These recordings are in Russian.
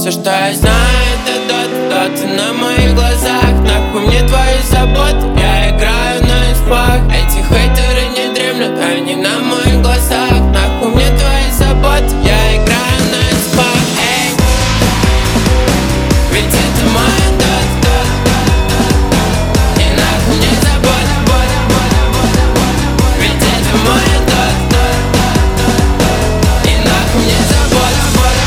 Все, что я знаю, это тот, ты на моих глазах. Нахуй мне твои заботы, я играю на испах. Эти хейтеры не дремлют, они на моих глазах. Нахуй мне твои заботы, я играю на испах. Эй, ведь это мой тот, и нахуй мне заботы. Ведь это мой тот, и нахуй мне заботы.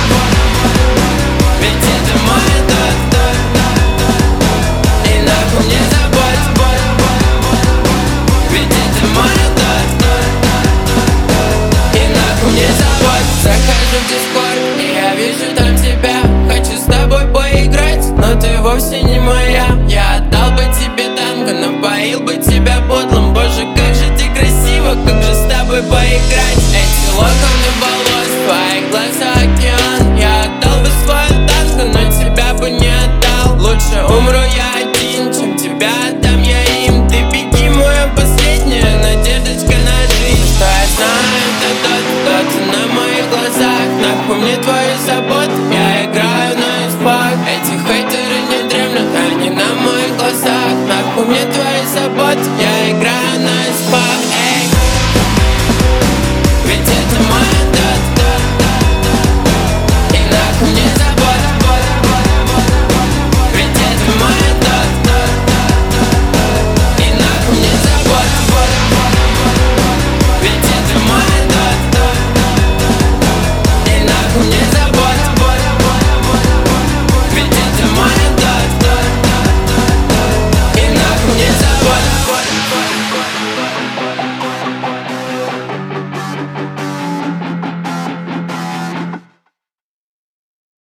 Ведь это мой тот, и нахуй мне заботы. Ведь это мой тот, и нахуй мне заботы. Захожу в Discord, и я вижу там тебя. Хочу с тобой поиграть, но ты вовсе не моя. Я отдал бы тебе танго, напоил бы тебя подлым. Боже, как же ты красиво, как же с тобой поиграть. Эти локоны волос, в твоих глазах океан. Я отдал бы свою танго, но тебя бы не отдал. Лучше умру я один, чем тебя отдам я им. Ты беги, моя последняя надеждочка на жизнь. Что я знаю, это тот, ты на моих глазах. Нахуй мне твои заботы, я играю на испах. Эти хейтеры не